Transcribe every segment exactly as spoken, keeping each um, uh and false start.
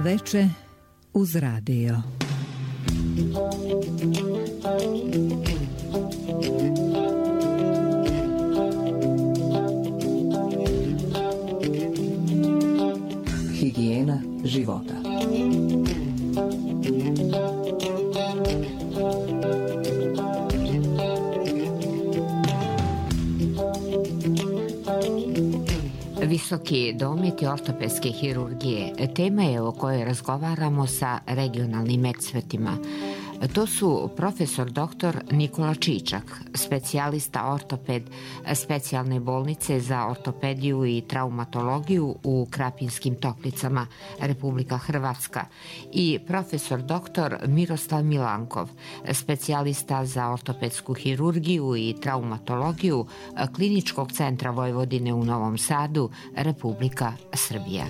veče uz radio. Higijena života. Visoki dometi ortopedske hirurgije tema je o kojoj razgovaramo sa regionalnim ekspertima. To su profesor doktor Nikola Čičak, specijalista ortoped specijalne bolnice za ortopediju i traumatologiju u Krapinskim Toplicama, Republika Hrvatska, i profesor doktor Miroslav Milankov, specijalista za ortopedsku hirurgiju i traumatologiju Kliničkog centra Vojvodine u Novom Sadu, Republika Srbija.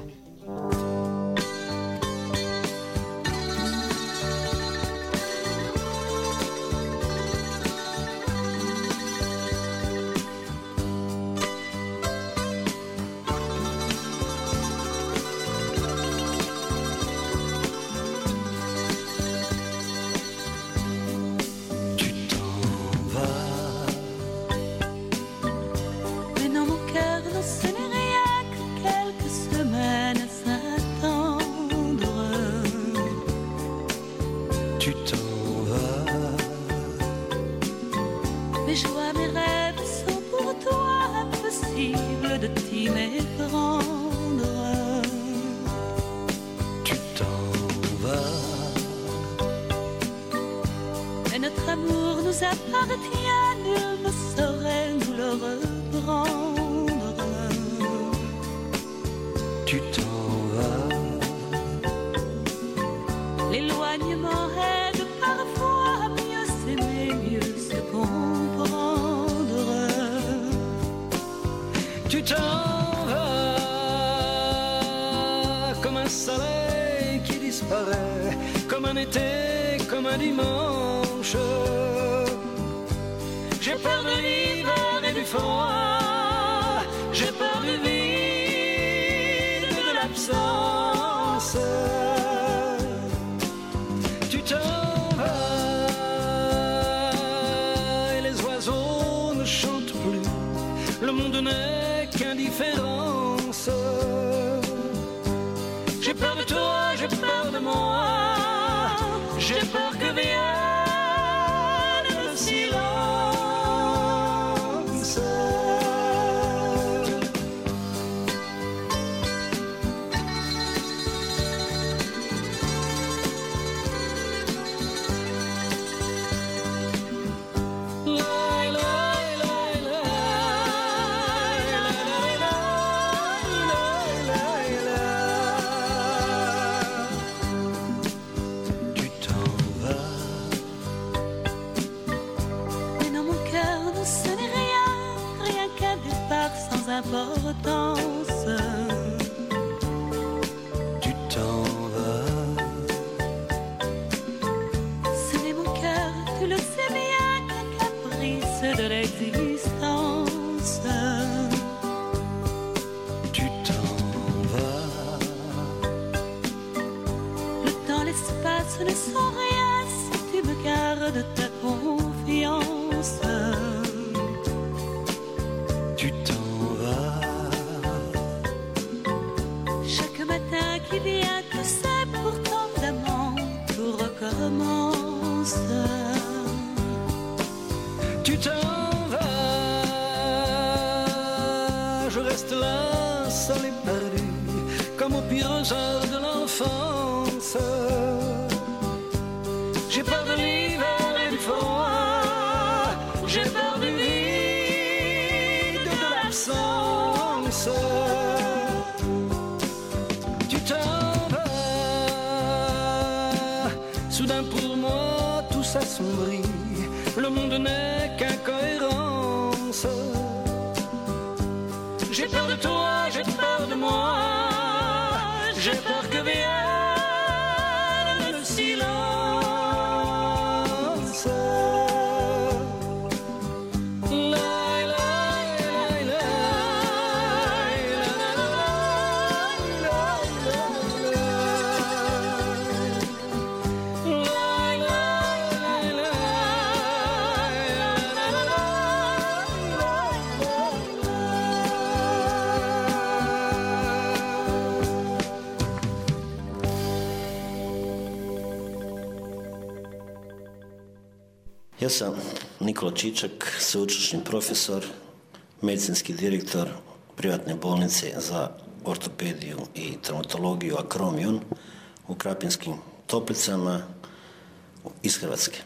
Ja sam Nikola Čičak, sveučilišni profesor, medicinski direktor privatne bolnice za ortopediju i traumatologiju Akromion u Krapinskim Toplicama iz Hrvatske.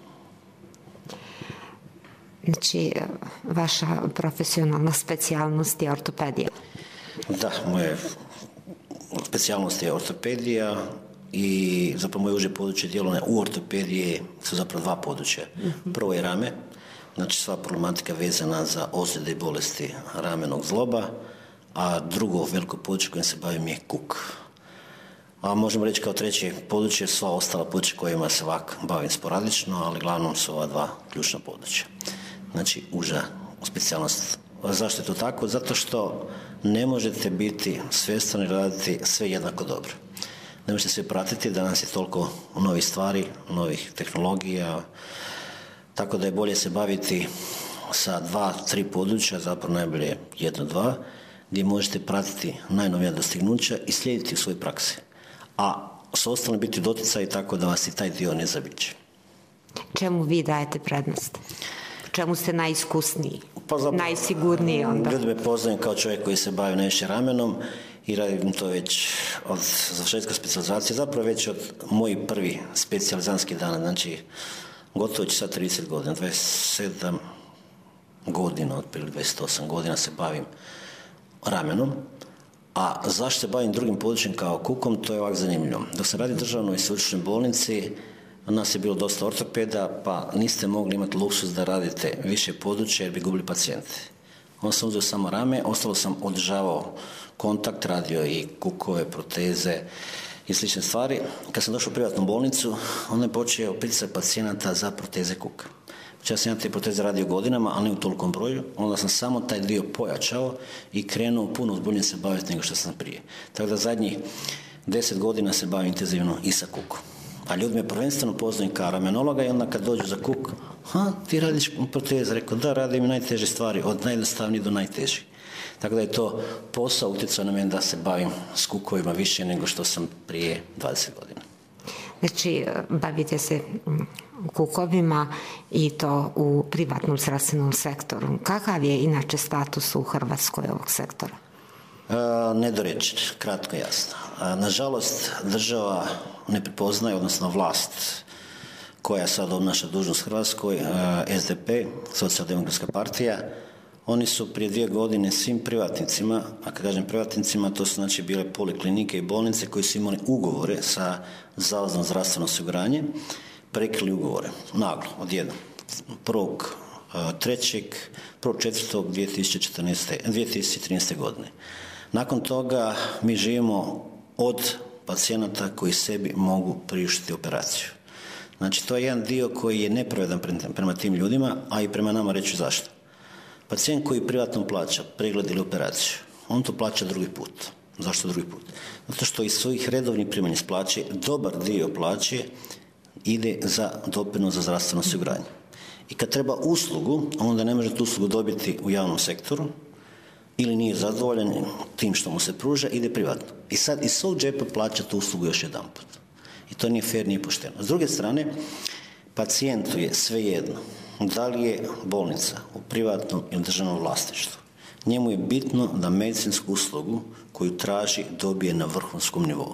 Znači, vaša profesionalna specijalnost je ortopedija? Da, moja specijalnost je ortopedija i zapravo moje uže područje djelovanja u ortopediji su zapravo dva područja. Prvo je rame, znači sva problematika vezana za ozljede i bolesti ramenog zloba, a drugo veliko područje kojim se bavim je kuk. A možemo reći kao treće područje sva ostala područja kojima se ovak bavim sporadično, ali glavnom su ova dva ključna područja. Znači uža specijalnost. Zašto je to tako? Zato što ne možete biti svjestan i raditi sve jednako dobro. Ne možete sve pratiti, danas je toliko novih stvari, novih tehnologija, tako da je bolje se baviti sa dva, tri područja, zapravo najbolje jedno, dva, gdje možete pratiti najnovija dostignuća i slijediti u svojoj praksi. A s ostalim biti doticaj tako da vas i taj dio ne zabiće. Čemu vi dajete prednost? Čemu ste najiskusniji, pa zapravo, najsigurniji onda? Ljudi me poznaju kao čovjek koji se bavi najviše ramenom i radim to već od završetka specijalizacije, zapravo već od mojih prvi specijalizantski dana, znači gotovo će sad trideset godina, dvadeset sedam godina, otprilike dvadeset osam godina se bavim ramenom. A zašto se bavim drugim područjem kao kukom, to je ovako zanimljivo. Dok se radi u državnoj sveučilišnoj bolnici, nas je bilo dosta ortopeda, pa niste mogli imati luksuz da radite više područja jer bi gubili pacijente. Onda sam uzeo samo rame, ostalo sam održavao kontakt, radio i kukove, proteze i slične stvari. Kad sam došao u privatnu bolnicu, onda je počeo pritisak pacijenata za proteze kuka. Ja sam ja te proteze radio godinama, ali ne u tolikom broju, onda sam samo taj dio pojačao i krenuo puno ozbiljnije se baviti nego što sam prije. Tako da zadnjih deset godina se bavim intenzivno i sa kukom. A ljudi me prvenstveno poznaju kao ramenologa i onda kad dođu za kuk, ha, ti radiš proteze, rekao da, radim i najteže stvari, od najjednostavnijih do najtežih. Tako da je to posao utjecao na mene da se bavim s kukovima više nego što sam prije dvadeset godina. Znači, bavite se kukovima i to u privatnom zdravstvenom sektoru. Kakav je inače status u Hrvatskoj ovog sektora? E, nedorečen, kratko jasno. E, nažalost, država ne prepoznaje, odnosno vlast koja sad obnaša dužnost Hrvatskoj, e, S D P, Socijaldemokratska partija, oni su prije dvije godine svim privatnicima, a kad kažem privatnicima, to su znači bile poliklinike i bolnice koji su imali ugovore sa Zavodom za zdravstveno osiguranje, prekrili ugovore, naglo, odjednom, prvog trećeg, prvog četvrtog dvije tisuće trinaeste godine. Nakon toga mi živimo od pacijenata koji sebi mogu priuštiti operaciju. Znači, to je jedan dio koji je nepravedan prema tim ljudima, a i prema nama reći zašto. Pacijent koji privatno plaća pregled ili operaciju, on to plaća drugi put. Zašto drugi put? Zato što iz svojih redovnih primanja iz plaće, dobar dio plaće ide za doprinos za zdravstveno osiguranje. I kad treba uslugu, onda ne može tu uslugu dobiti u javnom sektoru ili nije zadovoljan tim što mu se pruža, ide privatno. I sad iz svog džepa plaća tu uslugu još jedan put. I to nije fair, nije pošteno. S druge strane, pacijentu je svejedno da li je bolnica u privatnom ili državnom vlasništvu. Njemu je bitno da medicinsku uslugu koju traži dobije na vrhunskom nivou.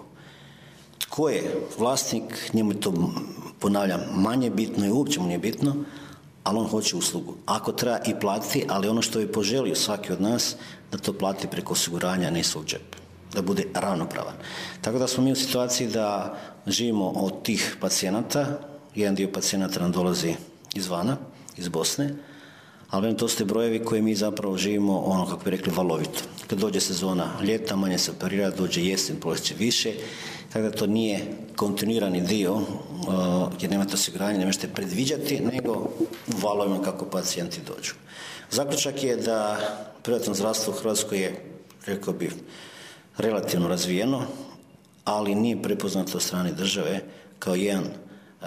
Tko je vlasnik, njemu je to, ponavljam, manje bitno i uopće mu nije bitno, ali on hoće uslugu. Ako treba i platiti, ali ono što je poželio svaki od nas, da to plati preko osiguranja, ne svog džepa, da bude ravnopravan. Tako da smo mi u situaciji da živimo od tih pacijenata, jedan dio pacijenata nam dolazi izvana, iz Bosne, ali to su te brojevi koje mi zapravo živimo, ono kako bi rekli, valovito. Kad dođe sezona ljeta, manje se operira, dođe jesen, proljeće više, tako da to nije kontinuirani dio, uh, jer nemate osiguranje, ne možete predviđati, nego u valovima kako pacijenti dođu. Zaključak je da privatno zdravstvo u Hrvatskoj je, rekao bih, relativno razvijeno, ali nije prepoznato od strane države kao jedan uh,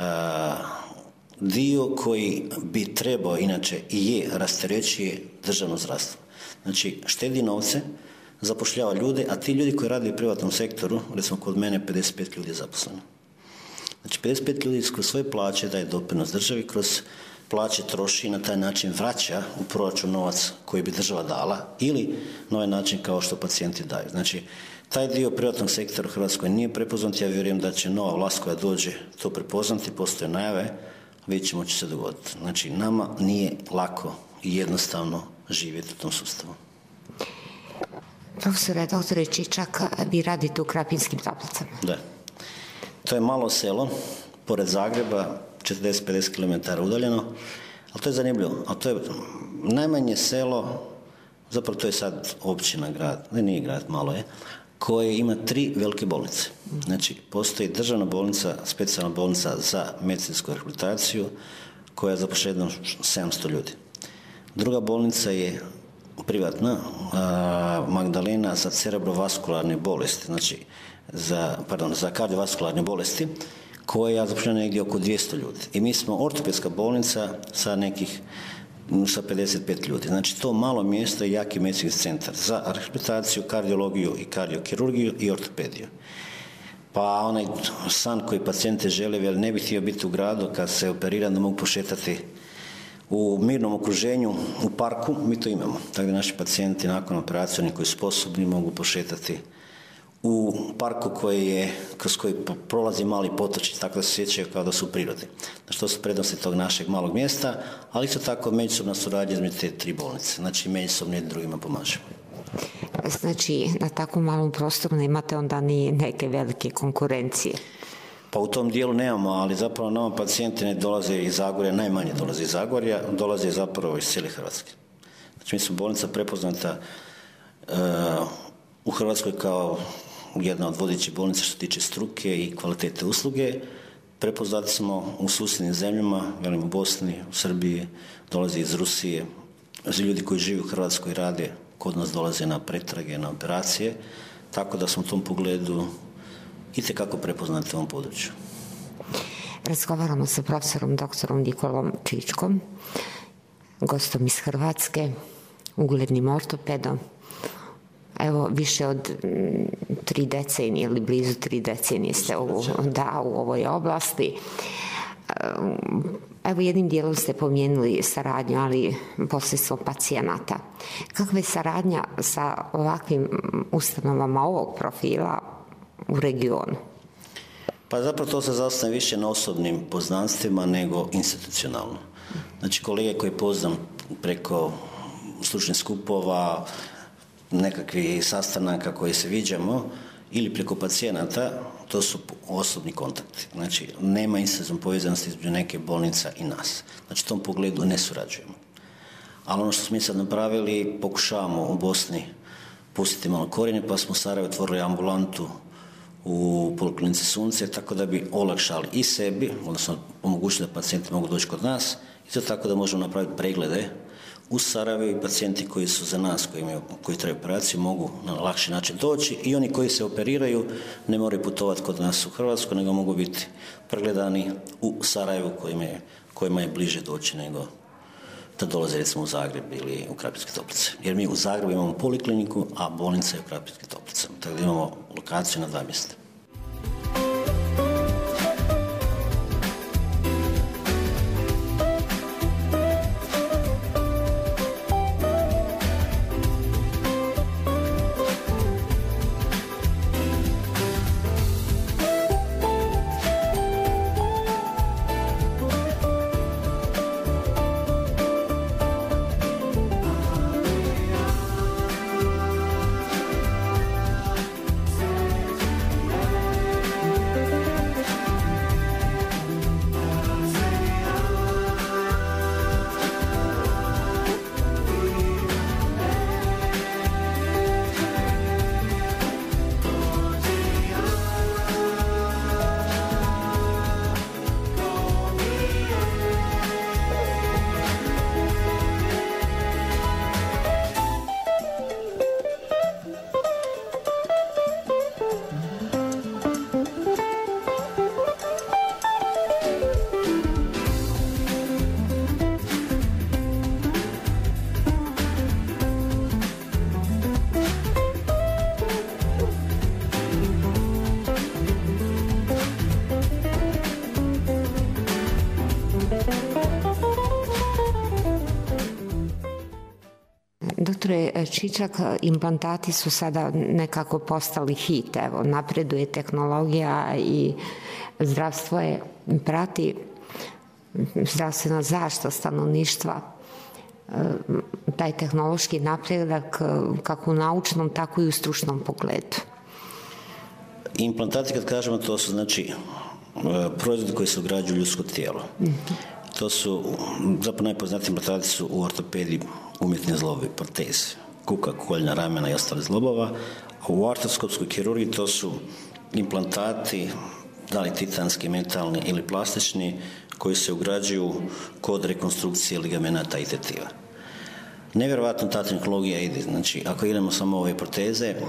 dio koji bi trebao, inače i je, rasterećuje državno zdravstvo. Znači, štedi novce, zapošljava ljude, a ti ljudi koji rade u privatnom sektoru, recimo kod mene pedeset pet ljudi je zaposleno. Znači, pedeset pet ljudi kroz svoje plaće daje doprinos državi, kroz plaće troši i na taj način vraća u proračun novac koji bi država dala ili na ovaj način kao što pacijenti daju. Znači, taj dio privatnog sektora u Hrvatskoj nije prepoznat, ja vjerujem da će nova vlast koja dođe to prepoznati, postoje najave, vidjet ćemo će se dogoditi. Znači, nama nije lako i jednostavno živjeti u tom sustavu. Profesore, doktore Čičak, vi radite u Krapinskim Toplicama. Da. To je malo selo, pored Zagreba, četrdeset do pedeset kilometara udaljeno, ali to je zanimljivo. Ali to je najmanje selo, zapravo to je sad općina, grad, ne nije grad, malo je, koje ima tri velike bolnice. Znači, postoji državna bolnica, specijalna bolnica za medicinsku rehabilitaciju, koja zapošljava sedamsto ljudi. Druga bolnica je privatna, a, Magdalena za cerebrovaskularne bolesti, znači za, pardon, za kardiovaskularne bolesti, koja zapošljava negdje oko dvjesto ljudi. I mi smo ortopedska bolnica sa nekih sa pedeset pet ljudi. Znači, to malo mjesto je jaki medicinski centar za rehabilitaciju, kardiologiju i kardiokirurgiju i ortopediju. Pa onaj san koji pacijente žele, jer ne bi htio biti u gradu kad se operiram da mogu pošetati u mirnom okruženju, u parku, mi to imamo. Tako da naši pacijenti nakon operacije, oni koji su sposobni, mogu pošetati u parku koji je, kroz koji prolazi mali potočić, tako da se sjećaju kao da su u prirodi. Znači, to su prednosti tog našeg malog mjesta, ali isto tako međusobna suradnja između te tri bolnice. Znači, međusobno jedni drugima pomažemo. Znači, na takvom malom prostoru nemate onda ni neke velike konkurencije? Pa u tom dijelu nemamo, ali zapravo nama pacijenti ne dolaze iz Zagorja, najmanje dolaze iz Zagorja, dolaze zapravo iz cijele Hrvatske. Znači, mi smo bolnica prepoznata uh, u Hrvatskoj kao jedna od vodećih bolnica što se tiče struke i kvalitete usluge. Prepoznati smo u susjednim zemljama, velim u Bosni, u Srbiji, dolaze iz Rusije, ljudi koji žive u Hrvatskoj rade, kod nas dolaze na pretrage, na operacije, tako da smo u tom pogledu itekako prepoznati u ovom području. Razgovaramo sa profesorom doktorom Nikolom Čičkom, gostom iz Hrvatske, uglednim ortopedom. Evo, više od tri decenije ili blizu tri decenije ste u, da, u ovoj oblasti. Evo, jednim dijelom ste pomenuli saradnju, ali posredstvom pacijenata. Kakva je saradnja sa ovakvim ustanovama ovog profila u regionu? Pa zapravo to se zasniva više na osobnim poznanstvima nego institucionalno. Znači, kolege koje poznam preko stručnih skupova, nekakvih sastanaka koje se viđamo ili preko pacijenata, to su osobni kontakti. Znači, nema institucionalne povezanosti između neke bolnica i nas. Znači, u tom pogledu ne surađujemo. Ali ono što smo mi sad napravili, pokušavamo u Bosni pustiti malo korijene, pa smo u Sarajevu otvorili ambulantu u Poliklinici Sunce, tako da bi olakšali i sebi, odnosno omogućili da pacijenti mogu doći kod nas, isto tako da možemo napraviti preglede u Sarajevu i pacijenti koji su za nas, koji, imaju, koji trebaju operaciju, mogu na lakši način doći i oni koji se operiraju ne moraju putovati kod nas u Hrvatsku, nego mogu biti pregledani u Sarajevu kojima je, kojima je bliže doći nego da dolaze recimo u Zagreb ili u Krapinske Toplice. Jer mi u Zagrebu imamo polikliniku, a bolnica je u Krapinskim Toplicama. Tako da imamo lokaciju na dva mjesta. Doktore Čičak, implantati su sada nekako postali hit, evo, napreduje tehnologija i zdravstvo je prati zdravstvena zaštita stanovništva, taj tehnološki napredak kako u naučnom, tako i u stručnom pogledu. Implantati, kad kažemo, to su znači proizvodi koji se ugrađuju u ljudsko tijelo. To su, zapravo najpoznatiji implantati su u ortopediji umjetni zglobovi, proteze, kuka, koljena, ramena i ostale zglobova, a u artroskopskoj kirurgiji to su implantati, da li titanski, metalni ili plastični, koji se ugrađuju kod rekonstrukcije ligamenata i tetiva. Nevjerojatno ta tehnologija ide, znači ako idemo samo ove proteze, e,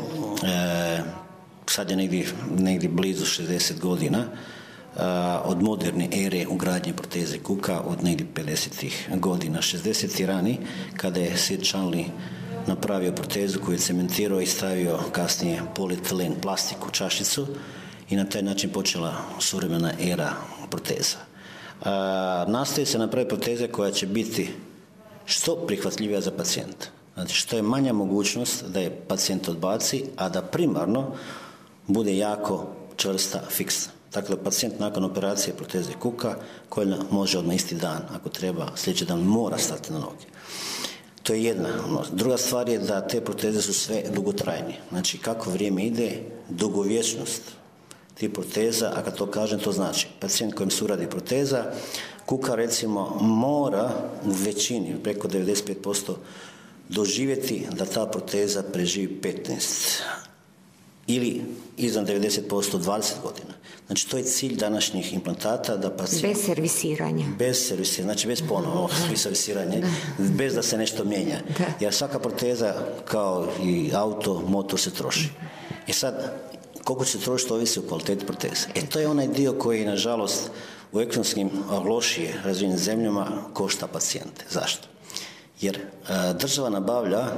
sad je negdje, negdje blizu šezdeset godina e, od moderne ere ugradnje proteze kuka, od negdje pedesetih godina, šezdesetih rani, kada je Sid Chanley napravio protezu koju je cementirao i stavio kasnije polietilen plastiku čašicu i na taj način počela suvremena era proteza. E, nastoji se napraviti proteze koja će biti što prihvatljivija za pacijenta. Znači, što je manja mogućnost da je pacijent odbaci, a da primarno bude jako čvrsta, fiksna. Tako da pacijent nakon operacije proteze kuka, koljena, može odmah isti dan, ako treba, sljedeći dan mora stati na noge. To je jedna. Druga stvar je da te proteze su sve dugotrajnije. Znači, kako vrijeme ide, dugovječnost tih proteza, a kad to kažem, to znači pacijent kojem se uradi proteza kuka, recimo, mora u većini, preko devedeset pet posto, doživjeti da ta proteza preživi petnaest ili iznad devedeset posto dvadeset godina. Znači, to je cilj današnjih implantata, da pacijent... Bez servisiranja. Bez servisiranja, znači bez ponovno servisiranja, bez da se nešto mijenja. Da. Jer svaka proteza, kao i auto, motor se troši. I sad, koliko će se trošiti, ovisi o kvaliteti proteze. E, to je onaj dio koji, nažalost, u ekonomskim lošije razvijenim zemljama košta pacijente. Zašto? Jer a, država nabavlja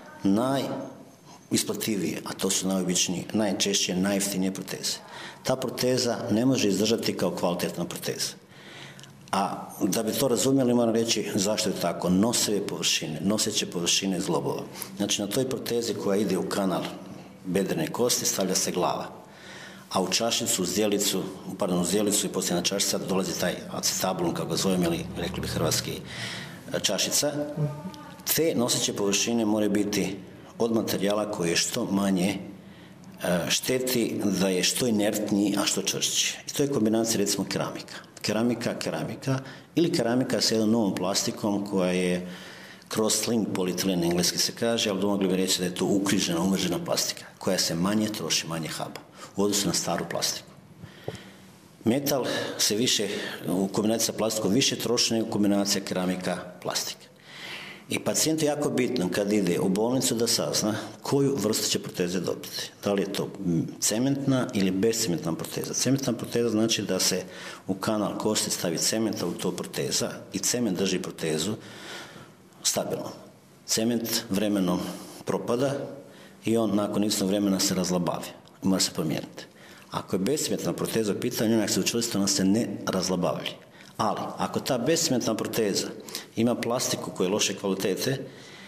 najisplativije, a to su najobičnije, najčešće najjeftinije proteze. Ta proteza ne može izdržati kao kvalitetna proteza. A da bi to razumjeli, moram reći zašto je tako. Nosive površine, noseće površine zglobova. Znači, na toj protezi koja ide u kanal bedrene kosti stavlja se glava. A u čašicu, u zdjelicu, pardon, u zdjelicu i poslije na čašica dolazi taj acetabulum, kako ga zovem, ili rekli bi hrvatski čašica. Te noseće površine moraju biti od materijala koji je što manje šteti, da je što inertniji, a što čvršći. I to je kombinacija, recimo, keramika. Keramika, keramika ili keramika sa jednom novom plastikom koja je cross-link polietilen, engleski se kaže, ali mogli bi reći da je to ukrižena, umržena plastika, koja se manje troši, manje haba u odnosu na staru plastiku. Metal se više, u kombinaciji sa plastikom, više troši nego kombinacija keramika-plastika. I pacijentu je jako bitno kad ide u bolnicu da sazna koju vrstu će proteze dobiti. Da li je to cementna ili bezcementna proteza. Cementna proteza znači da se u kanal kosti stavi cementa u to proteza i cement drži protezu stabilno. Cement vremenom propada i on nakon istog vremena se razlabavi. Mora se promijeniti. Ako je bezcementna proteza u pitanju, onak se učvrsti, ona se ne razlabavlja. Ali, ako ta bezcementna proteza ima plastiku koja je loše kvalitete,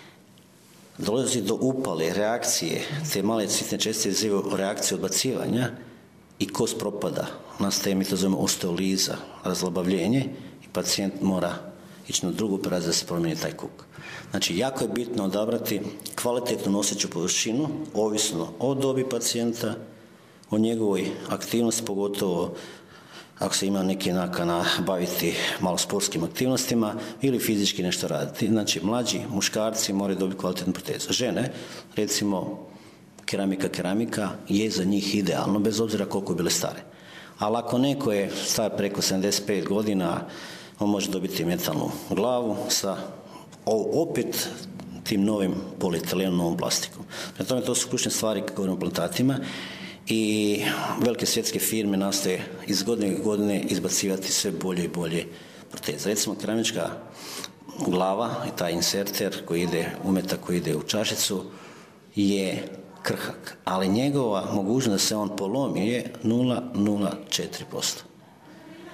dolazi do upale, reakcije, te male sitne čestice izazivaju reakciju odbacivanja i kost propada. Nastaje, mi to zovemo osteoliza, razlabavljenje i pacijent mora ići na drugu operaciju da se promijeni taj kuk. Znači, jako je bitno odabrati kvalitetnu noseću površinu, ovisno o dobi pacijenta, o njegovoj aktivnosti, pogotovo ako se ima neki nakana baviti malo sportskim aktivnostima ili fizički nešto raditi. Znači, mlađi muškarci moraju dobiti kvalitetnu protezu. Žene, recimo, keramika, keramika je za njih idealno, bez obzira koliko bile stare. Ali ako neko je star preko sedamdeset pet godina, on može dobiti metalnu glavu sa opet tim novim polietilenom, novom plastikom. Prema tome, to su ključne stvari kako govorimo o implantatima. I velike svjetske firme nastoje iz godine u godine izbacivati sve bolje i bolje proteze. Recimo, keramička glava i taj inserter koji ide, umetak koji ide u čašicu je krhak, ali njegova mogućnost da se on polomi je nula zarez nula četiri posto.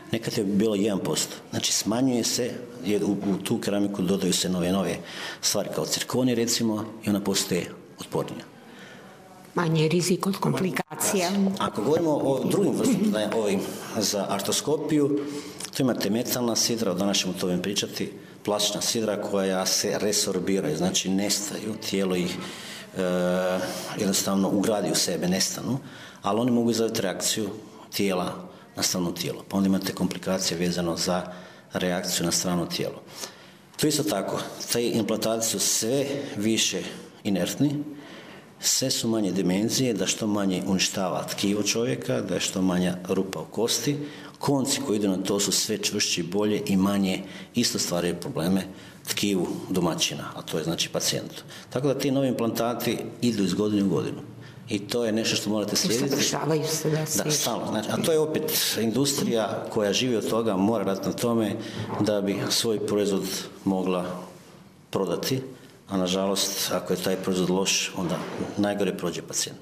nekad je bilo jedan posto. Znači smanjuje se, jer u, u tu keramiku dodaju se nove nove stvari kao cirkoni recimo i ona postaje otpornija. Manje rizik od komplikacija. Ako govorimo o drugim vrstama ovim za artroskopiju, tu imate metalna sidra, danas ćemo o tome pričati, plastična sidra koja se resorbiraju, znači nestaju, tijelo ih e, jednostavno ugradi u sebe, nestanu, ali oni mogu izazvati reakciju tijela na strano tijelo. Pa onda imate komplikacije vezano za reakciju na strano tijelo. To isto tako, te implantacije su sve više inertni, sve su manje dimenzije, da što manje uništava tkivo čovjeka, da je što manja rupa u kosti. Konci koji idu na to su sve čvršći, bolje i manje isto stvaraju probleme tkivu domaćina, a to je znači pacijentu. Tako da ti novi implantati idu iz godine u godinu. I to je nešto što morate slijediti. Usavršavaju se da Da, stalno. Znači, a to je opet industrija koja živi od toga, mora raditi na tome da bi svoj proizvod mogla prodati, a nažalost, ako je taj proizvod loš, onda najgore prođe pacijent.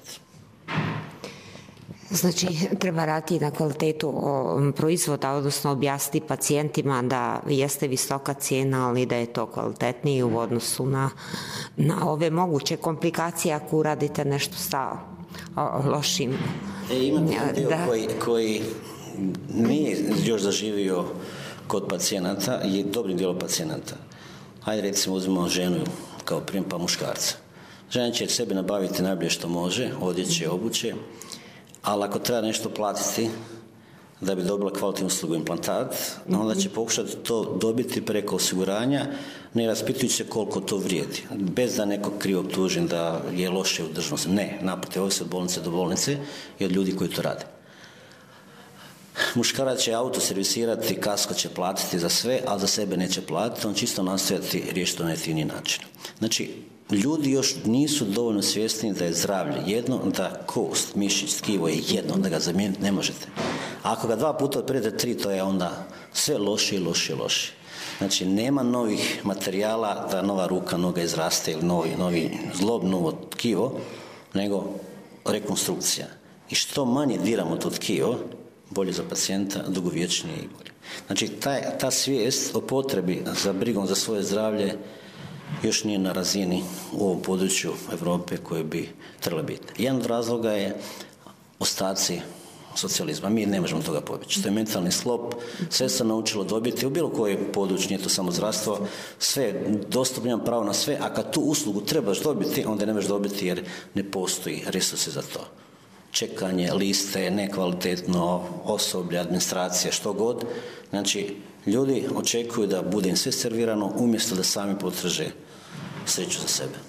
Znači, treba raditi na kvalitetu proizvoda, odnosno objasniti pacijentima da jeste visoka cijena, ali da je to kvalitetnije u odnosu na, na ove moguće komplikacije ako uradite nešto sa lošim. E, imate jedan dio da. koji, koji nije još zaživio kod pacijenata, je dobri dio pacijenata. Hajde recimo uzmemo ženu kao primjer pa muškarca. Žena će sebi nabaviti najbolje što može, odjeće, obuće, ali ako treba nešto platiti da bi dobila kvalitetnu uslugu implantat, onda će pokušati to dobiti preko osiguranja, ne raspitujući se koliko to vrijedi. Bez da nekog krivo optužim da je loše u državnosti. Ne, naprotiv, ovisi od bolnice do bolnice i od ljudi koji to rade. Muškarac će auto servisirati, kasko će platiti za sve, a za sebe neće platiti, on čisto nastojati riješiti na najjeftiniji način. Znači, ljudi još nisu dovoljno svjesni da je zdravlje jedno, da kost, mišić, tkivo je jedno, da ga zamijeniti ne možete. A ako ga dva puta otprijete tri, to je onda sve loše i loše i loše. Znači, nema novih materijala da nova ruka, noga izraste ili novi, novi zlob, novo tkivo, nego rekonstrukcija. I što manje diramo to tkivo, bolje za pacijenta, dugovječnije i bolje. Znači, taj, ta svijest o potrebi za brigom za svoje zdravlje još nije na razini u ovom području Europe koje bi trebalo biti. Jedan od razloga je ostaci socijalizma. Mi ne možemo toga pobjeći. To je mentalni sklop, sve se naučilo dobiti u bilo koje područje, nije to samo zdravstvo, sve, dostupno imam pravo na sve, a kad tu uslugu trebaš dobiti, onda ne možeš dobiti jer ne postoji resursi za to. Čekanje, liste, nekvalitetno osoblje, administracija, što god. Znači, ljudi očekuju da bude im sve servirano umjesto da sami potraže sreću za sebe.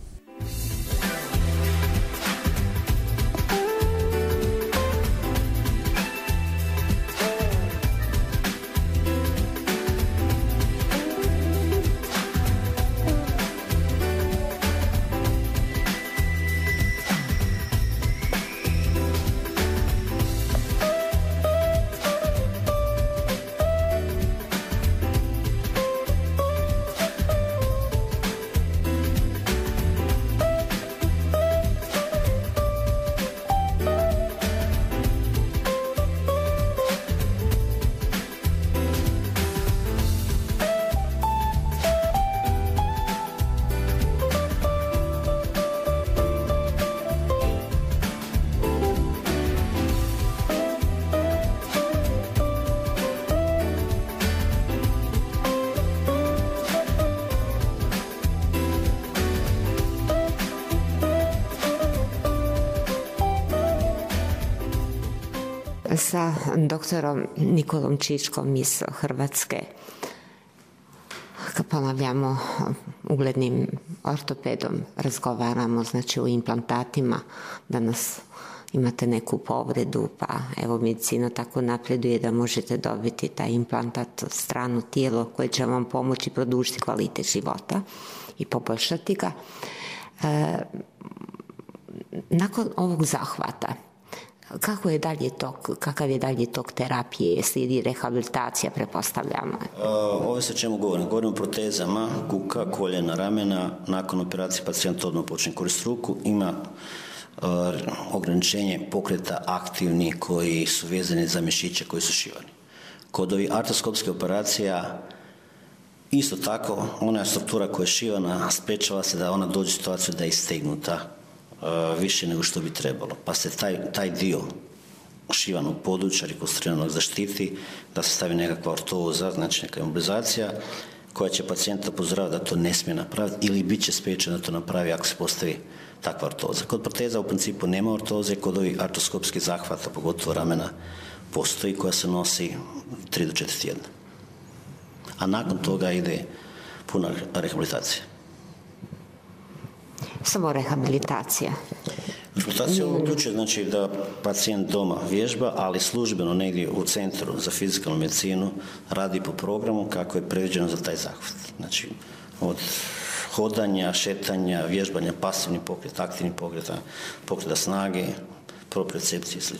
Sa doktorom Nikolom Čičkom iz Hrvatske, kad ponavljamo, uglednim ortopedom, razgovaramo znači o implantatima. Danas imate neku povredu, pa evo medicina tako napreduje da možete dobiti taj implantat, strano tijelo koje će vam pomoći produžiti kvalitet života i poboljšati ga. E, nakon ovog zahvata, kako je dalje tok, kakav je dalje tok terapije, slijedi rehabilitacija, prepostavljamo? Ovo se o čemu govorim? Govorim o protezama, kuka, koljena, ramena. Nakon operacije pacijent odmah počne koristiti ruku. Ima uh, ograničenje pokreta aktivni koji su vezani za mišiće koji su šivani. Kod ovih artroskopskih operacija isto tako, ona struktura koja je šivana, sprečava se da ona dođe u situaciju da je istegnuta uh, više nego što bi trebalo. Pa se taj, taj dio šivanog područja rekonstruiranog zaštiti, da se stavi nekakva ortoza, znači neka imobilizacija, koja će pacijenta upozoravati da to ne smije napraviti ili bit će spriječen da to napravi ako se postavi takva ortoza. Kod proteza u principu nema ortoze, kod ovih artroskopskih zahvata, pogotovo ramena, postoji koja se nosi tri do četiri tjedna. A nakon toga ide puna rehabilitacija. Samo rehabilitacija. Rehabilitacija uključuje znači da pacijent doma vježba, ali službeno negdje u Centru za fizikalnu medicinu radi po programu kako je predviđeno za taj zahvat. Znači od hodanja, šetanja, vježbanja, pasivni pokret, aktivni pokret, pokreta snage, propriocepcije i sl.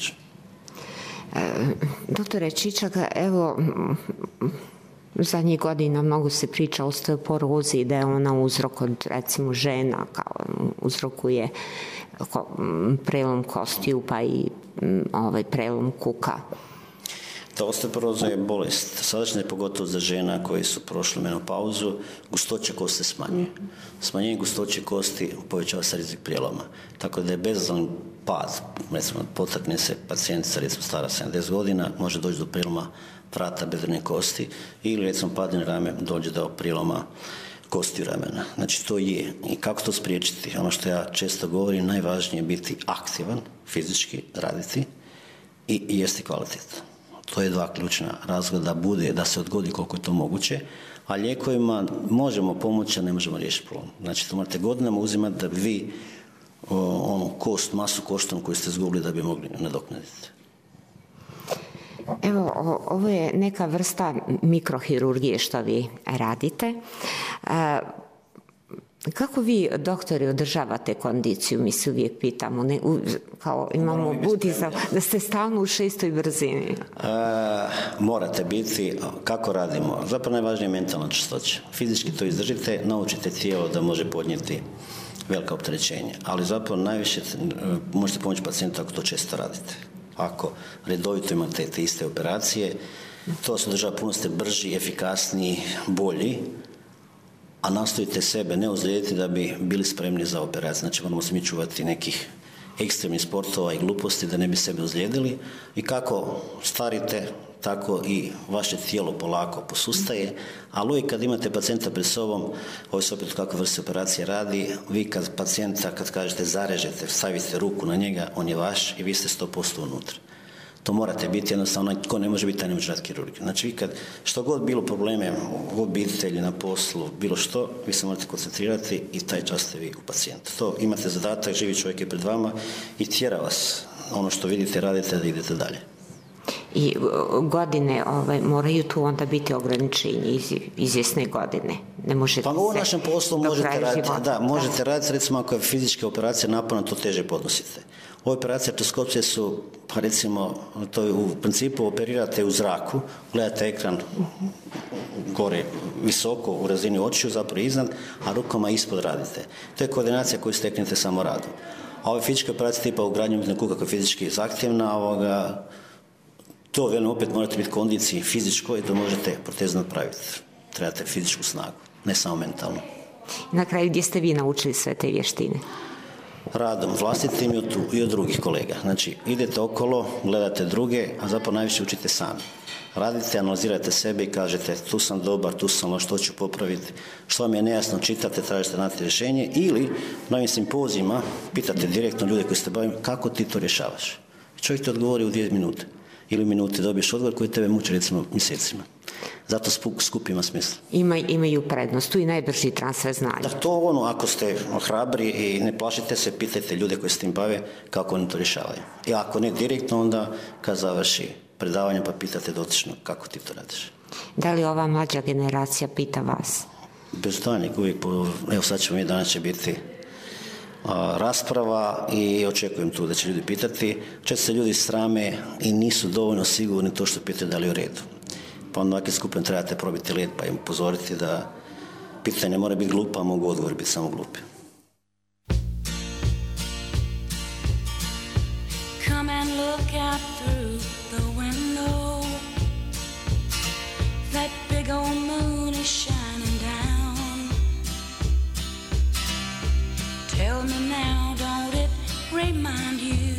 Doktore Čičak, evo, zadnjih godina mnogo se priča o osteoporozi i da je ona uzrok od, recimo, žena, kao uzrokuje prelom kostiju pa i ovaj prelom kuka. Ta osteoporoza je bolest. Sadašnja je pogotovo za žena koji su prošli menopauzu, gustoća kosti smanjuje. Smanjenje gustoće kosti povećava se rizik prijeloma. Tako da je bezazlan pad, recimo potakne se pacijentica, recimo stara sedamdeset godina, može doći do prijeloma vrata bedrene kosti ili recimo padne rame dođe do prijeloma kosti ramena. Znači to je. I kako to spriječiti? Ono što ja često govorim, najvažnije je biti aktivan, fizički raditi i jesti kvalitetno. To je dva ključna razloga da bude, da se odgodi koliko je to moguće, a lijekovima možemo pomoći, a ne možemo riješiti problem. Znači to morate godinama uzimati da bi vi o, onu kost, masu koštanu koju ste izgubili da bi mogli nadoknaditi. Evo, ovo je neka vrsta mikrohirurgije što vi radite. E, kako vi, doktori, održavate kondiciju? Mi se uvijek pitamo, ne, u, kao imamo budizam, da ste stalno u šestoj brzini. E, morate biti, kako radimo? Zapravo najvažnije je mentalna čistoća. Fizički to izdržite, naučite tijelo da može podnijeti velika opterećenja, ali zapravo najviše možete pomoći pacijentu ako to često radite. Ako redovito imate te iste operacije, to se održava, puno ste brži, efikasniji, bolji, a nastojite sebe ne ozlijediti da bi bili spremni za operaciju. Znači moramo se mi čuvati nekih ekstremnih sportova i gluposti da ne bi sebe ozlijedili i kako starite, tako i vaše tijelo polako posustaje, ali uvijek kad imate pacijenta pred sobom, ovisi opet kakve vrste operacije radi, vi kad pacijenta, kad kažete zarežete, stavite ruku na njega, on je vaš i vi ste sto posto unutra. To morate biti, jednostavno, tko ne može biti, taj ne može raditi kirurgiju. Znači vi kad, što god bilo probleme u obitelji, na poslu, bilo što, vi se morate koncentrirati i taj čas ste vi u pacijentu. To imate zadatak, živi čovjek je pred vama i tjera vas, ono što vidite, radite, da idete dalje. I godine ovaj, moraju tu onda biti ograničenje iz, izvjesne godine. Ne možete pa u našem poslu možete raditi, da, možete raditi, recimo ako je fizička operacija naporna, to teže podnosite. Ove operacije artroskopske su, pa recimo, to je u principu operirate u zraku, gledate ekran gore visoko u razini očiju, zapravo iznad, a rukama ispod radite. To je koordinacija koju steknete samo radom. A ove fizičke operacije tipa ugradnje umjetnog kuka koja je fizički zahtjevna, ovoga, to velim opet morate biti kondiciji fizičkoj da možete protezu napraviti. Trebate fizičku snagu, ne samo mentalno. Na kraju gdje ste vi naučili sve te vještine? Radom vlastitim i od, i od drugih kolega. Znači, idete okolo, gledate druge, a zapravo najviše učite sami. Radite, analizirate sebe i kažete tu sam dobar, tu sam loš, što ću popraviti, što vam je nejasno, čitate, tražite naći rješenje ili na ovim simpozijima pitate direktno ljude koji ste bavili kako ti to rješavaš. Čovjek ti odgovori u dvije minute ili minute dobiješ odgovor koji tebe muči recimo mjesecima. Zato skup ima smisla. Ima, imaju prednost, tu i najbrži transfer znanja. Da, to ono, ako ste hrabri i ne plašite se, pitajte ljude koji se tim bave kako oni to rješavaju. I ako ne direktno, onda kad završi predavanje pa pitate dotično kako ti to radiš. Da li ova mlađa generacija pita vas? Bez daljnjeg, uvijek, evo sad ćemo mi, danas će biti a, rasprava i očekujem tu da će ljudi pitati. Često se ljudi srame i nisu dovoljno sigurni to što pitaju da li je u redu. Pa onda ovakvim skupom trebate probiti led pa im upozoriti da pitanje ne mora biti glupa, a mogu odgovori biti samo glupi. Come and look out through the window. big old moon is shining down. Tell me now, don't it remind you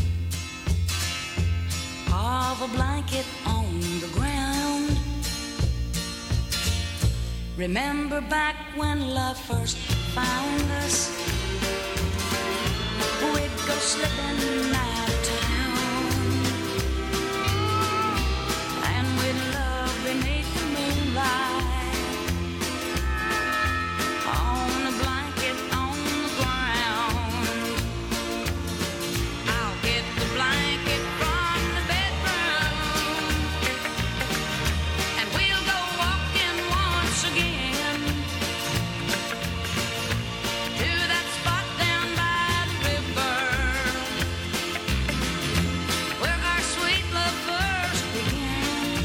of a blanket on the ground? Remember back when love first found us? We'd go slipping out of town, and we'd love beneath the moonlight, on a blanket on the ground. I'll get the blanket from the bedroom, and we'll go walking once again to that spot down by the river where our sweet love first began.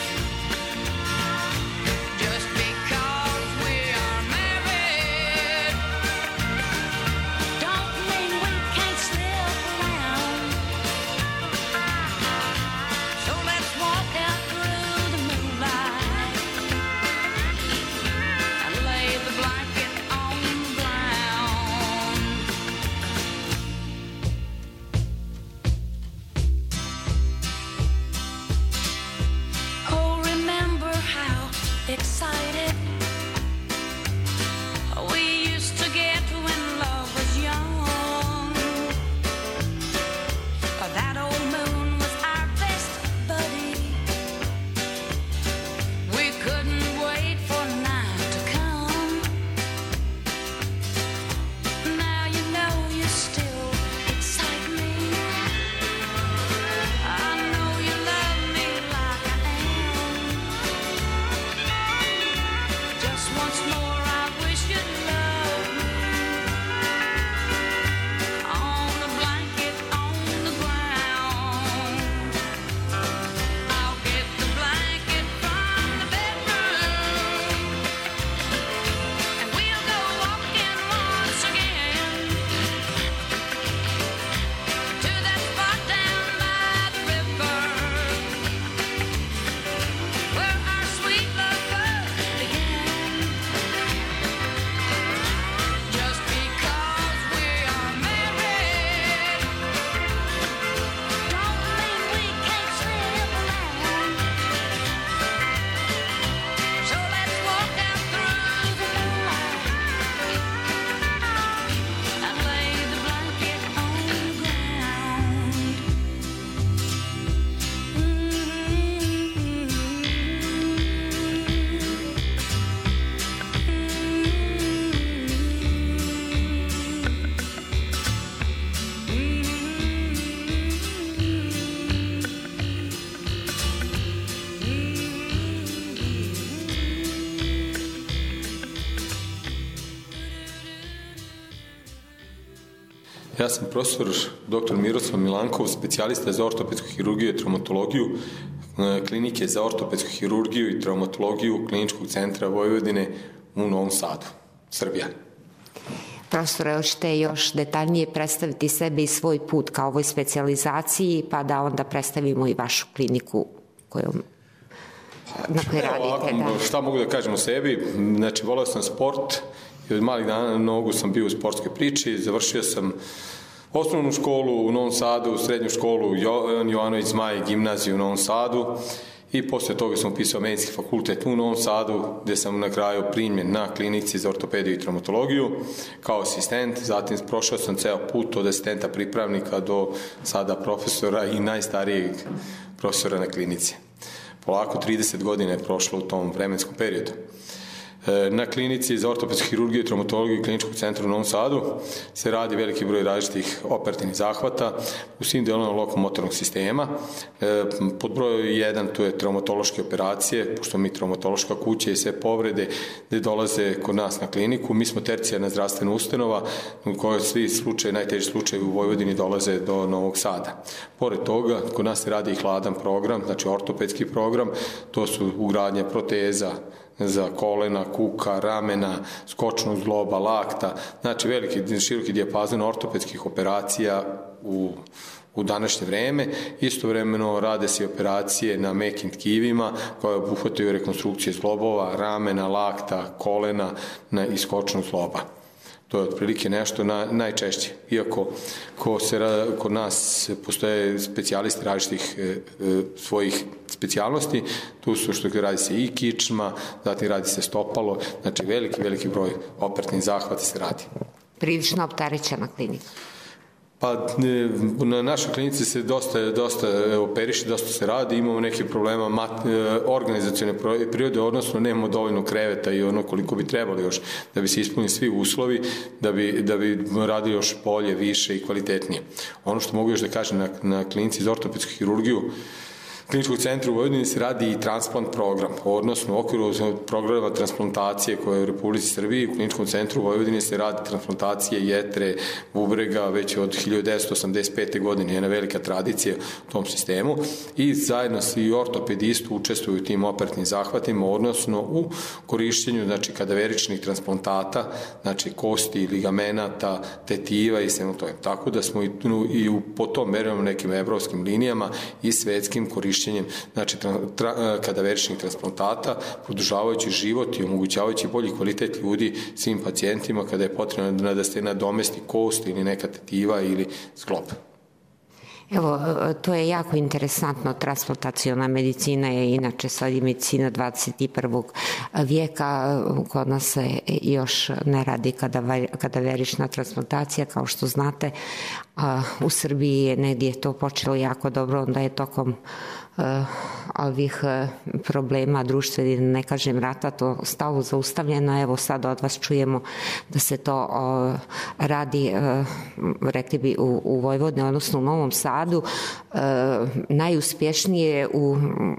Just because we are married don't mean we can't slip around. So let's walk out through the moonlight and lay the blanket on the ground. Oh, remember how excited we used to get when love was young. That old moon was our best buddy. We couldn't wait for night to come. Now you know you still excite me. I know you love me like I am. Just once more I wish you'd love me on the blanket on the ground. I'll get the blanket from the bedroom, and we'll go walking once again to that spot down by the river where our sweet love first began. Just because we are married don't mean we can't slip around. So let's walk out through the moonlight and lay the blanket on the ground. Ja sam profesor doktor Miroslav Milankov, specijalista za ortopedsku hirurgiju i traumatologiju klinike za ortopedsku hirurgiju i traumatologiju Kliničkog centra Vojvodine u Novom Sadu, Srbija. Profesore, hoćete još detaljnije predstaviti sebe i svoj put ka ovoj specijalizaciji, pa da onda predstavimo i vašu kliniku kojom, na kojoj radite. Ovako, Da. šta mogu da kažem o sebi? Znači, voleo sam sport i od malih dana nogu sam bio u sportskoj priči. Završio sam osnovnu školu u Novom Sadu, srednju školu Jovan Jovanović Zmaj, gimnaziju u Novom Sadu i posle toga sam upisao medicinski fakultet u Novom Sadu, gde sam na kraju primljen na klinici za ortopediju i traumatologiju kao asistent. Zatim prošao sam ceo put od asistenta pripravnika do sada profesora i najstarijeg profesora na klinici. Polako trideset godina je prošlo u tom vremenskom periodu. Na klinici za ortopedsku hirurgiju i traumatologiju Kliničkog centra u Novom Sadu se radi veliki broj različitih operativnih zahvata u svim delovima lokomotornog sistema. Pod broj jedan tu je traumatološke operacije, pošto mi traumatološka kuća i sve povrede gde dolaze kod nas na kliniku. Mi smo tercijarna zdravstvena ustanova u kojoj svi slučaje, najteži slučajevi u Vojvodini dolaze do Novog Sada. Pored toga, kod nas se radi i hladan program, znači ortopedski program, to su ugradnje proteza, za kolena, kuka, ramena, skočnog zgloba, lakta, znači veliki, široki dijapazon ortopedskih operacija u u današnje vreme. Istovremeno rade se operacije na mekim tkivima koje obuhvataju rekonstrukcije zglobova, ramena, lakta, kolena na iskočnog zgloba. To je otprilike nešto na, najčešće. Iako ko se, kod nas postoje specijalisti različitih e, e, svojih specijalnosti, tu su što radi se i kičma, zatim radi se stopalo, znači veliki, veliki broj operativnih zahvata se radi. Prilično opterećena klinika. Pa na našoj klinici se dosta, dosta operiše, dosta se radi, imamo neke problema mat, organizacione prirode, odnosno nemamo dovoljno kreveta i ono koliko bi trebalo još da bi se ispunili svi uslovi, da bi, da bi radili još bolje, više i kvalitetnije. Ono što mogu još da kažem na, na klinici za ortopedsku hirurgiju, Kliničkog centra u Vojvodini se radi i transplant program, odnosno u okviru programa transplantacije koje je u Republici Srbiji, u Kliničkom centru u Vojvodini se radi transplantacije jetre, bubrega već od hiljadu devetsto osamdeset pete. godine, jedna velika tradicija u tom sistemu i zajedno svi ortopedi isto učestvuju u tim operativnim zahvatima, odnosno u korišćenju znači kadaveričnih transplantata, znači kosti, ligamenata, tetiva i svemu to. Tako da smo i, i u, po tom merimo nekim evropskim linijama i svetskim korišćenjem znači tra, tra, kadaveričnih transplantata, produžavajući život i omogućavajući bolji kvalitet ljudi svim pacijentima kada je potrebno da se nadomesti kost ili neka tetiva ili zglob. Evo, to je jako interesantno, transplantaciona medicina je inače sad i medicina dvadeset prvog vijeka, kod nas se još ne radi kadaverična transplantacija, kao što znate, a u Srbiji je negdje to počelo jako dobro, onda je tokom uh, ovih uh, problema društvenih, ne kažem rata, to stalo zaustavljeno. Evo sad od vas čujemo da se to uh, radi, uh, rekli bi u, u Vojvodini, odnosno u Novom Sadu, uh, najuspješnije u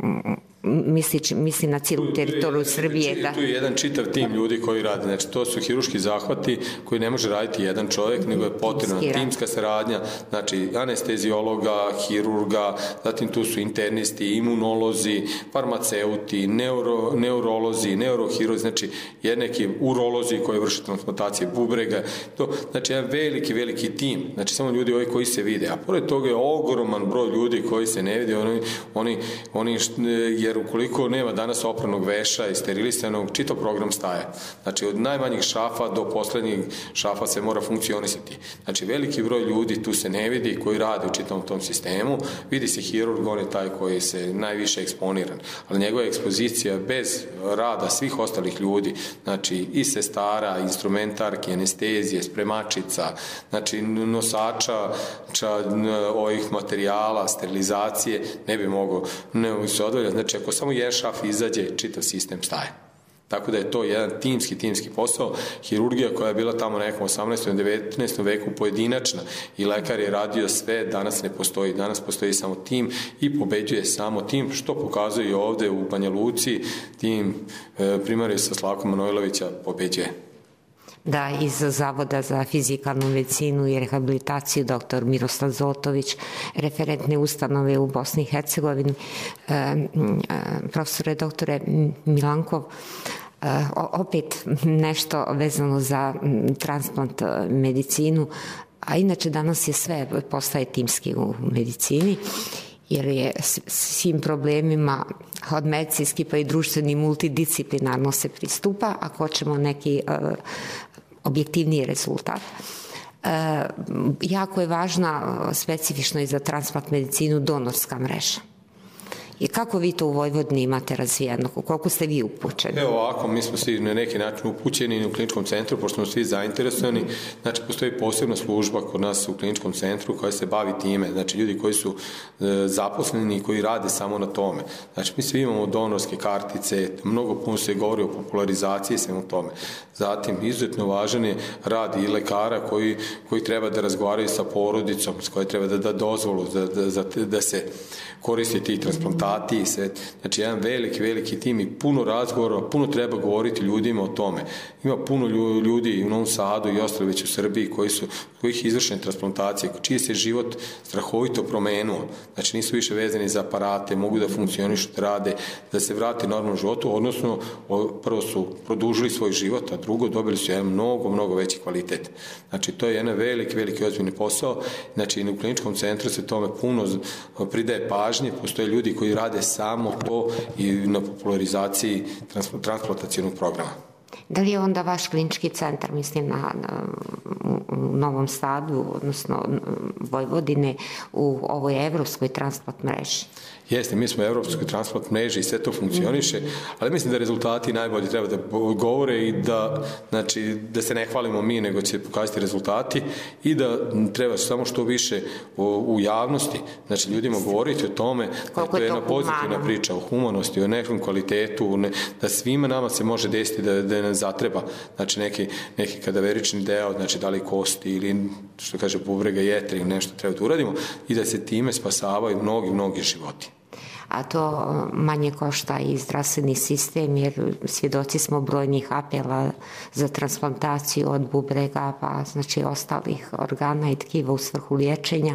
Misli, misli na cijelu teritoriju Srbije. Da. Tu je jedan čitav tim ljudi koji radi. Znači, to su hiruški zahvati koji ne može raditi jedan čovjek, nego je potrebna timska saradnja, znači anestezijologa, hirurga, zatim tu su internisti, imunolozi, farmaceuti, neuro, neurolozi, neurohiruzi, znači jednaki urolozi koji vrše transplantacije bubrega. To, znači, jedan veliki, veliki tim. Znači, samo ljudi ovi koji se vide. A pored toga je ogroman broj ljudi koji se ne vide. Oni, oni, oni jer ukoliko nema danas opranog veša i sterilisanog, čitav program staje. Znači, od najmanjih šafa do poslednjih šafa se mora funkcionisati. Znači, veliki broj ljudi tu se ne vidi koji rade u čitavom tom sistemu. Vidi se hirurg, on je taj koji se najviše eksponiran. Ali njegova ekspozicija bez rada svih ostalih ljudi, znači i sestara, instrumentarki, anestezije, spremačica, znači nosača ča, ovih materijala, sterilizacije, ne bi mogao ne se odvaljati. Znači, ako samo jedan šaf izađe, čitav sistem staje. Tako da je to jedan timski, timski posao. Hirurgija koja je bila tamo nekom osamnaestom. devetnaestom. veku pojedinačna i lekar je radio sve, danas ne postoji. Danas postoji samo tim i pobeđuje samo tim, što pokazuje i ovde u Banja Luci, tim e, primarij sa Slavkom Manojlovića pobeđuje. Da, iz Zavoda za fizikalnu medicinu i rehabilitaciju doktor Miroslav Zotović, referentne ustanove u Bosni i Hercegovini, e, e, profesore doktore Milankov, e, opet nešto vezano za transplant medicinu, a inače danas je sve postaje timski u medicini, jer je svim problemima od medicinski pa i društveni multidisciplinarno se pristupa, ako hoćemo neki uh, objektivniji rezultat. Uh, jako je važna specifično i za transplant medicinu donorska mreža. I kako vi to u Vojvodini imate razvijeno? Koliko ste vi upućeni? Evo ovako, mi smo svi na neki način upućeni u kliničkom centru, pošto smo svi zainteresovani. Znači, postoji posebna služba kod nas u kliničkom centru koja se bavi time. Znači, ljudi koji su e, zaposleni i koji rade samo na tome. Znači, mi svi imamo donorske kartice, mnogo puno se govori o popularizaciji i svemu tome. Zatim, izuzetno važan je rad i lekara koji, koji treba da razgovaraju sa porodicom, s koje treba da da dozvolu da, da, da, da se koristi tih transplantata. rezultati i sve. Znači, jedan veliki, veliki tim i puno razgovora, puno treba govoriti ljudima o tome. Ima puno ljudi u Novom Sadu i ostalo već u Srbiji koji su, kojih izvršene transplantacije, čiji se život strahovito promenuo. Znači, nisu više vezani za aparate, mogu da funkcionišu, da rade, da se vrate normalnom životu, odnosno, prvo su produžili svoj život, a drugo, dobili su jedan mnogo, mnogo veći kvalitet. Znači, to je jedan veliki, veliki ozbiljni posao. Znači, u kliničkom centru se tome puno pridaje pažnje, postoje ljudi koji rade samo to i na popularizaciji transplantacionog programa. Da li je onda vaš klinički centar, mislim, na, na u Novom Sadu, odnosno Vojvodine, u ovoj evropskoj transplant mreži? Jeste, mi smo u evropskoj transplant mreži i sve to funkcioniše, ali mislim da rezultati najbolje treba da govore i da, znači, da se ne hvalimo mi, nego će pokazati rezultati i da treba samo što više u, u javnosti, znači ljudima govoriti o tome, da to je jedna pozitivna priča o humanosti, o nekom kvalitetu, ne, da svima nama se može desiti da, da ne zatreba, znači neki, neki kadaverični deo, znači da li kosti ili što kaže bubrega, jetre ili nešto treba da uradimo i da se time spasavaju mnogi, mnogi životi. A to manje košta i zdravstveni sistem, jer svjedoci smo brojnih apela za transplantaciju od bubrega, pa znači ostalih organa i tkiva u svrhu liječenja,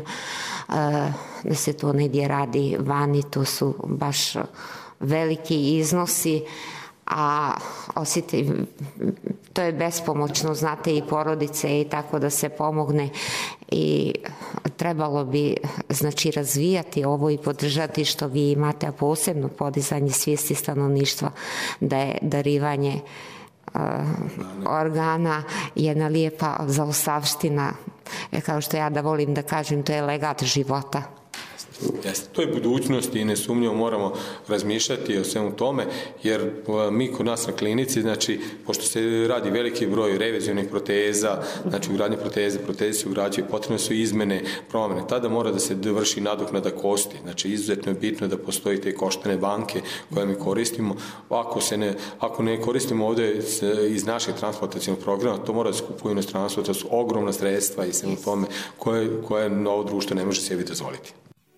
da se to negdje radi vani, to su baš veliki iznosi, a osjeti, to je bespomoćno, znate, i porodice i tako da se pomogne i trebalo bi, znači, razvijati ovo i podržati što vi imate, a posebno podizanje svijesti stanovništva da je darivanje uh, organa jedna lijepa zaostavština, kao što ja da volim da kažem, to je legat života. Jeste, to je budućnost i nesumnjivo moramo razmišljati o svemu tome, jer mi kod nas na klinici, znači, pošto se radi veliki broj revizionih proteza, znači ugradnje proteze, proteze se ugrađuju, potrebne su izmene, promene, tada mora da se vrši nadoknada kosti, znači izuzetno je bitno da postoji te koštane banke koje mi koristimo. Ako, se ne, ako ne koristimo ovde iz našeg transplantacionog programa, to mora da se kupuje u inostranstvu, to su ogromna sredstva i svemu tome koje, koje novo društvo ne može sebi dozvoliti.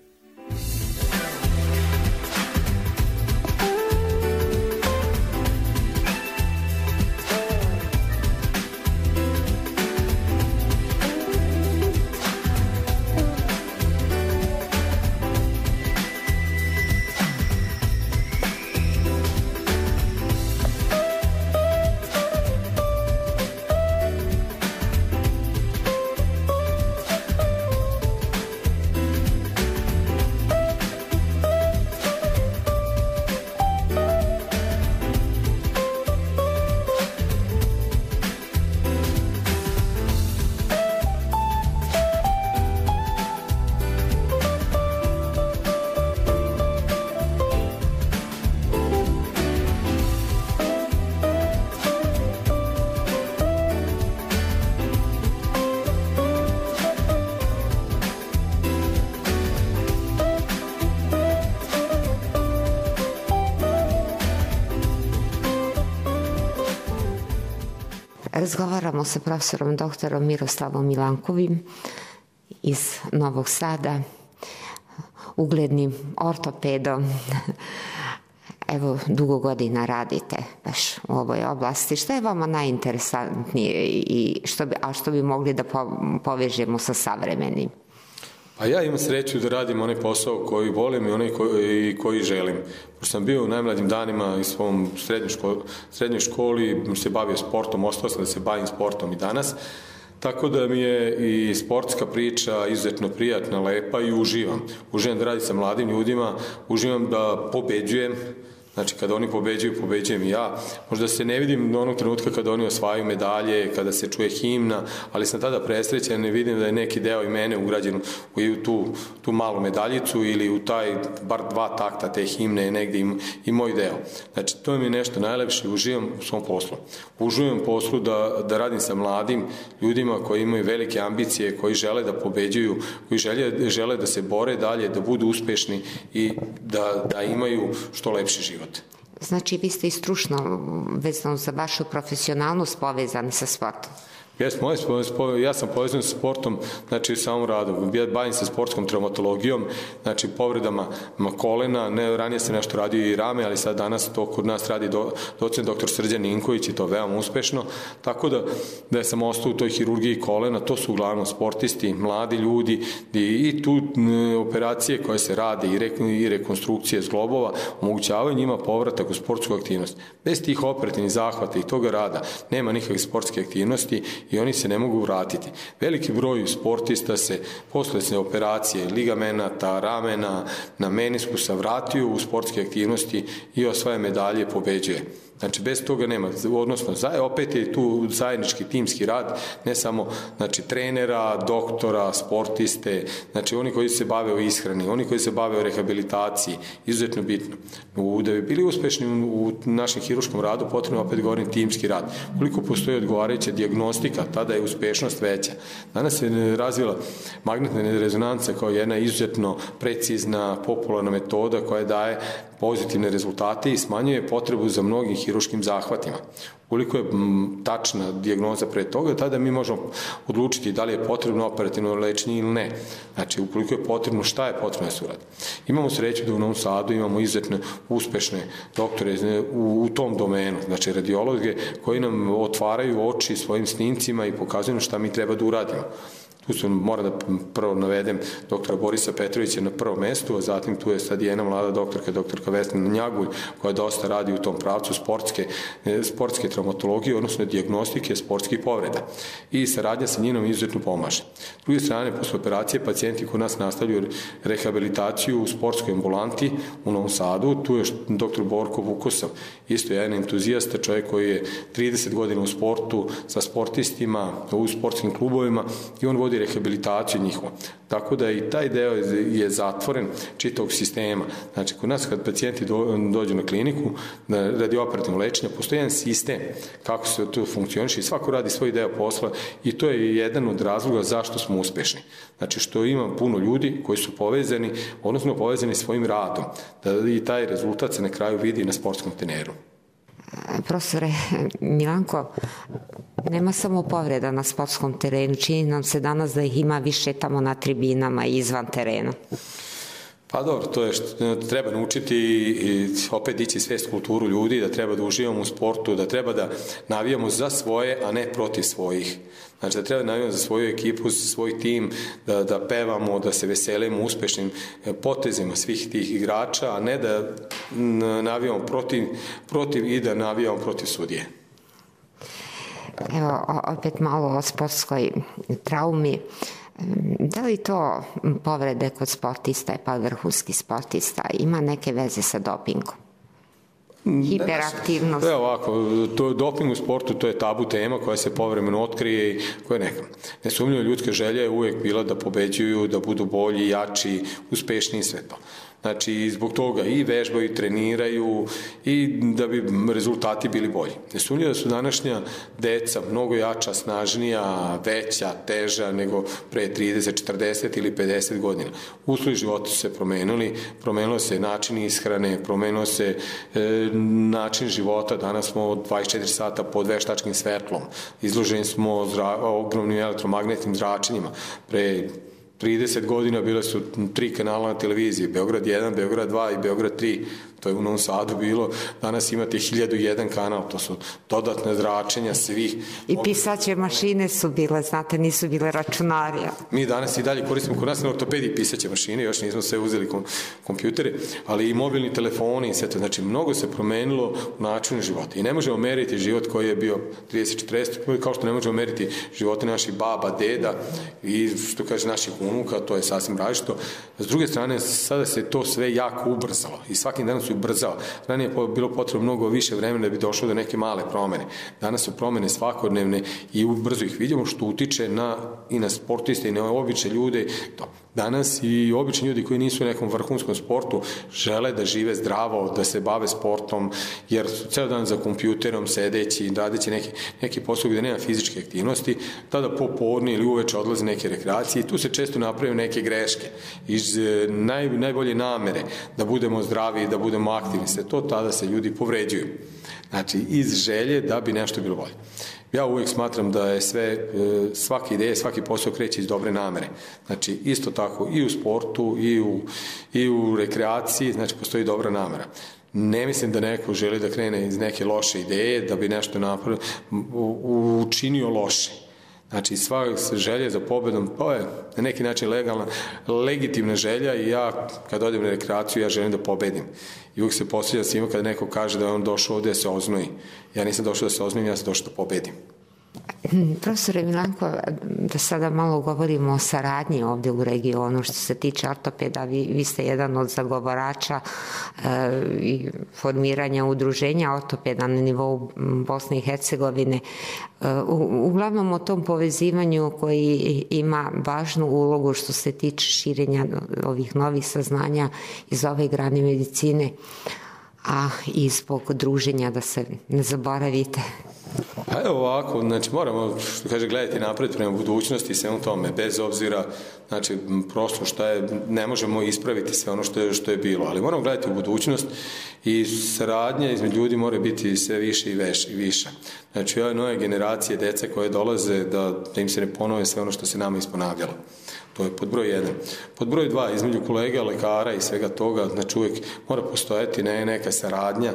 Razgovaramo sa profesorom doktorom Miroslavom Milankovim iz Novog Sada, uglednim ortopedom. Evo, dugo godina radite baš u ovoj oblasti. Šta je vama najinteresantnije i što bi, a što bi mogli da povežemo sa savremenim? A ja imam sreću da radim onaj posao koji volim i onaj koji, koji želim. Pošto sam bio u najmlađim danima i svom srednjoj školi, srednjoj školi se bavio sportom, ostao sam da se bavim sportom i danas. Tako da mi je i sportska priča izuzetno prijatna, lepa i uživam. Uživam da radim sa mladim ljudima, uživam da pobeđujem. Znači, kada oni pobeđuju, pobeđujem i ja. Možda se ne vidim do onog trenutka kada oni osvajaju medalje, kada se čuje himna, ali sam tada presrećen i vidim da je neki deo i mene ugrađen u tu, tu malu medaljicu ili u taj bar dva takta te himne je negde i, i moj deo. Znači, to mi je nešto najlepše, uživam u svom poslu. Uživam u poslu da, da radim sa mladim ljudima koji imaju velike ambicije, koji žele da pobeđuju, koji žele, žele da se bore dalje, da budu uspešni i da, da imaju što lepši život. Znači, vi ste i stručno vezano za vašu profesionalnost povezani sa sportom? Jes, moj, ja sam povezan sa sportom, znači samom radu. Ja bavim se sportskom traumatologijom, znači povredama kolena, ne, ranije sam nešto radio i rame, ali sad danas to kod nas radi do, docent doktor Srđan Ninković i to veoma uspešno, tako da, da sam ostao u toj hirurgiji kolena, to su uglavnom sportisti, mladi ljudi i tu operacije koje se rade i, re, i rekonstrukcije zglobova omogućavaju njima povratak u sportsku aktivnost. Bez tih operativnih zahvata i toga rada nema nikakve sportske aktivnosti i oni se ne mogu vratiti. Veliki broj sportista se posle operacije ligamenata, ramena, na meniskusa vratio u sportske aktivnosti i osvaja medalje, pobeđuje. Znači, bez toga nema, odnosno, opet je tu zajednički timski rad, ne samo, znači, trenera, doktora, sportiste, znači, oni koji se bave o ishrani, oni koji se bave o rehabilitaciji, izuzetno bitno. Da bi bili uspešni u našem hiruškom radu, potrebno, opet govorim, timski rad. Koliko postoji odgovarajuća dijagnostika, tada je uspešnost veća. Danas se razvila magnetna rezonanca kao jedna izuzetno precizna, popularna metoda koja daje pozitivne rezultate i smanjuje potrebu za mnogim hiruškim zahvatima. Ukoliko je tačna dijagnoza pre toga, tada mi možemo odlučiti da li je potrebno operativno lečenje ili ne. Znači, ukoliko je potrebno, šta je potrebno da se uradi. Imamo sreću da u Novom Sadu imamo izuzetno uspešne doktore u, u tom domenu, znači radiologe koji nam otvaraju oči svojim snimcima i pokazuju nam šta mi treba da uradimo. Tu su, moram da prvo navedem doktora Borisa Petrovića na prvom mestu, a zatim tu je sad jedna mlada doktorka, doktorka Vesna Njagulj, koja dosta radi u tom pravcu sportske, sportske traumatologije, odnosno dijagnostike sportskih povreda. I saradnja sa njinom izuzetno pomaže. S druge strane, posle operacije, pacijenti kod nas nastavljaju rehabilitaciju u sportskoj ambulanti u Novom Sadu. Tu je doktor Borko Vukosov, isto jedan entuzijasta, čovjek koji je trideset godina u sportu, sa sportistima, u sportskim klubovima i on vodi rehabilitaciju njihova. Tako da i taj deo je zatvoren čitavog sistema. Znači, kod nas kad pacijenti dođu na kliniku radi operativnog lečenja, postoji jedan sistem kako se to funkcioniše i svako radi svoj deo posla i to je jedan od razloga zašto smo uspešni. Znači, što ima puno ljudi koji su povezani, odnosno povezani svojim radom, da i taj rezultat se na kraju vidi na sportskom treneru. Profesore Milanko, nema samo povreda na sportskom terenu, čini nam se danas da ih ima više tamo na tribinama i izvan terena. Pa dobro, to je što treba naučiti i opet dići svest kulturu ljudi, da treba da uživamo u sportu, da treba da navijamo za svoje, a ne protiv svojih. Znači da treba da navijamo za svoju ekipu, za svoj tim, da, da pevamo, da se veselimo uspešnim potezima svih tih igrača, a ne da navijamo protiv, protiv i da navijamo protiv sudije. Evo, opet malo o sportskoj traumi. Da li to povrede kod sportista, pa vrhunskih sportista, ima neke veze sa dopingom? Hiperaktivnost? Evo ovako, to, doping u sportu to je tabu tema koja se povremeno otkrije i koja neka. Nesumnjivo ljudska želja je uvek bila da pobeđuju, da budu bolji, jači, uspešniji i sve to. Znači, zbog toga i vežbaju, i treniraju i da bi rezultati bili bolji. Nesumnjivo da su današnja deca mnogo jača, snažnija, veća, teža nego pre trideset, četrdeset ili pedeset godina. Uslovi života su se promenili, promenilo se način ishrane, promenilo se e, način života. Danas smo dvadeset četiri sata pod veštačkim svetlom. Izloženi smo zra, ogromnim elektromagnetnim zračenjima. Pre trideset godina bile su tri kanala na televiziji, Beograd jedan, Beograd dva i Beograd tri. To je u Novom Sadu bilo, danas imate hiljadu i jedan kanal, to su dodatne zračenja svih. I pisaće mašine su bile, znate, nisu bile računarija. Mi danas i dalje koristimo, kod nas na ortopediji pisaće mašine, još nismo sve uzeli kom, kompjutere, ali i mobilni telefoni i sve to, znači mnogo se promenilo u načinu života i ne možemo meriti život koji je bio trideset četrdeset, kao što ne možemo meriti živote naših baba, deda i što kaže naših unuka, to je sasvim različito. S druge strane, sada se to sve jako ubrzalo i svakim danom se ubrzao. Ranije je bilo potrebno mnogo više vremena da bi došlo do neke male promene. Danas su promene svakodnevne i ubrzo ih vidimo, što utiče na, i na sportiste i na obične ljude. Danas i obični ljudi koji nisu u nekom vrhunskom sportu žele da žive zdravo, da se bave sportom, jer su ceo dan za kompjuterom sedeći, radeći neki, neki posao gde nema fizičke aktivnosti, tada popodne ili uveče odlaze neke rekreacije i tu se često napravaju neke greške iz naj, najbolje namere da budemo zdravi, da budemo budemo aktivni, sve to, tada se ljudi povređuju. Znači, iz želje da bi nešto bilo bolje. Ja uvijek smatram da je sve, svaki ideje, svaki posao kreće iz dobre namere. Znači, isto tako i u sportu, i u, i u rekreaciji, znači, postoji dobra namera. Ne mislim da neko želi da krene iz neke loše ideje, da bi nešto napravio, učinio loše. Znači, sva želja za pobedom, to je na neki način legalna, legitimna želja i ja, kad odem na rekreaciju, ja želim da pobedim. I uvijek se posljedam svima kada neko kaže da je on došao ovde da se oznoji. Ja nisam došao da se oznojim, ja sam došao da pobedim. Profesore Milanko, da sada malo govorimo o saradnji ovde u regionu što se tiče ortopeda, vi, vi ste jedan od zagovarača e, i formiranja udruženja ortopeda na nivou Bosne i Hercegovine. E, u, uglavnom o tom povezivanju koji ima važnu ulogu što se tiče širenja ovih novih saznanja iz ove grane medicine, a i zbog druženja, da se ne zaboravite. Pa evo ovako, znači moramo, što kaže, gledati napred prema budućnosti i svemu tome, bez obzira, znači prosto šta je, ne možemo ispraviti sve ono što je, što je bilo, ali moramo gledati u budućnost i saradnja između ljudi mora biti sve više i, veš, i više. Znači ove nove generacije dece koje dolaze da, da im se ne ponove sve ono što se nama isponavljalo. To je pod broj jedan. Pod broj dva, između kolega, lekara i svega toga, znači uvijek mora postojati ne, neka saradnja,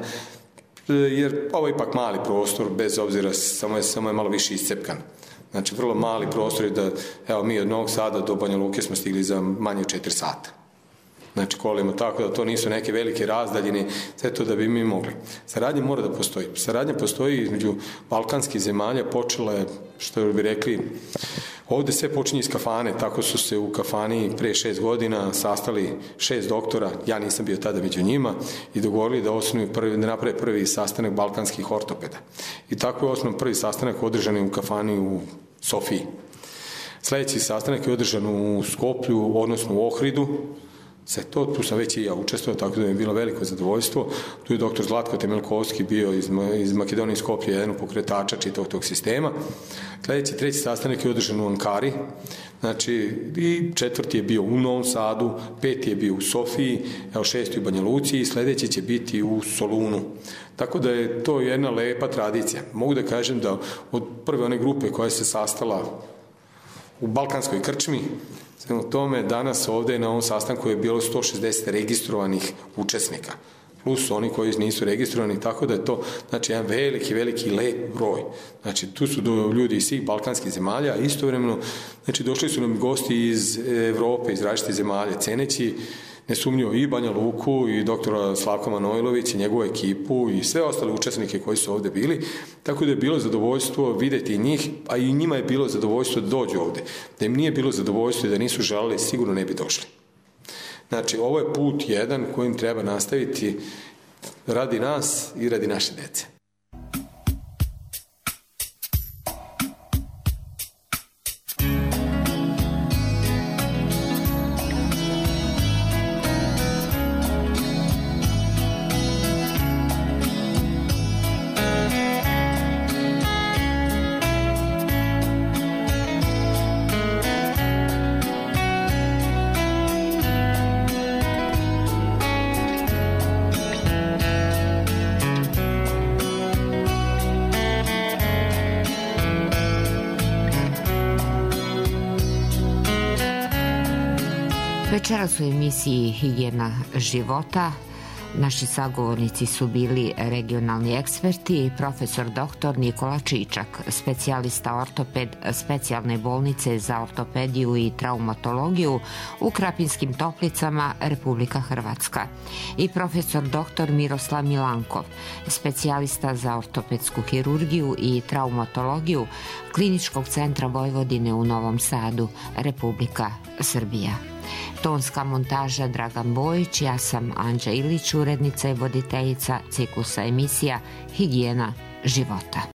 jer ovo je ipak mali prostor, bez obzira, samo je, samo je malo više iscepkan. Znači, vrlo mali prostor je da, evo, mi od Novog Sada do Banja Luke smo stigli za manje od četiri sata. Znači, kolimo, tako da to nisu neke velike razdaljine, sve to da bi mi mogli. Saradnja mora da postoji. Saradnja postoji između balkanskih zemalja, počela je, što bi rekli, ovde sve počinje iz kafane, tako su se u kafani pre šest godina sastali šest doktora, ja nisam bio tada među njima, i dogovorili da osnuju prvi, da naprave prvi sastanak balkanskih ortopeda. I tako je osnovan prvi sastanak održan u kafani u Sofiji. Sledeći sastanak je održan u Skoplju, odnosno u Ohridu. Sve to, tu sam već i ja učestvovao, tako da mi je bilo veliko zadovoljstvo. Tu je doktor Zlatko Temelkovski bio iz, iz Makedonije Skoplje, jedan od pokretača čitavog tog sistema. Sledeći, treći sastanak je održan u Ankari, znači i četvrti je bio u Novom Sadu, peti je bio u Sofiji, evo šesti u Banja Luci i sledeći će biti u Solunu. Tako da je to jedna lepa tradicija. Mogu da kažem da od prve one grupe koja se sastala u Balkanskoj krčmi, u tome danas ovde na ovom sastanku je bilo sto šezdeset registrovanih učesnika, plus oni koji nisu registrovani, tako da je to, znači, jedan veliki, veliki lep broj. Znači, tu su ljudi iz svih balkanskih zemalja, a istovremeno, znači, došli su nam gosti iz Evrope, iz različitih zemalja, ceneći nesumnjivo i Banja Luku i doktora Slavka Manojlović i njegovu ekipu i sve ostale učesnike koji su ovde bili, tako da je bilo zadovoljstvo videti njih, a i njima je bilo zadovoljstvo da dođu ovde. Da im nije bilo zadovoljstvo i da nisu želeli, sigurno ne bi došli. Znači, ovo je put jedan kojim treba nastaviti radi nas i radi naše dece. Večeras u emisiji Higijena života naši sagovornici su bili regionalni eksperti, profesor doktor Nikola Čičak, specijalista ortoped specijalne bolnice za ortopediju i traumatologiju u Krapinskim Toplicama, Republika Hrvatska, i profesor doktor Miroslav Milankov, specijalista za ortopedsku hirurgiju i traumatologiju Kliničkog centra Vojvodine u Novom Sadu, Republika Srbija. Tonska montaža Dragan Bojić, ja sam Anđa Ilić, urednica i voditeljica ciklusa emisija Higijena života.